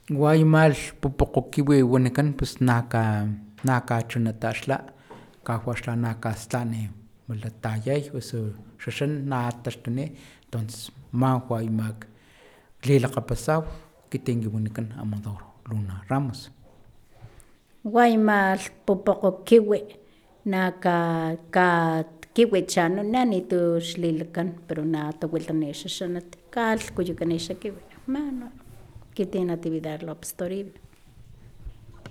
Guaymal popoqokiwi wanikan pues naka chunataxla kahuaxla nakastani malatayay osu xaxan nataxtuni entonces ma guaymak lilakgapasaw kitian wanikan amador luna ramos. Guaymal popoqokiwi kiwi chano nitu xlilakan pero natawilani xaxanat kalh kuyukani xa kiwi, kitian natividad lópez toribio.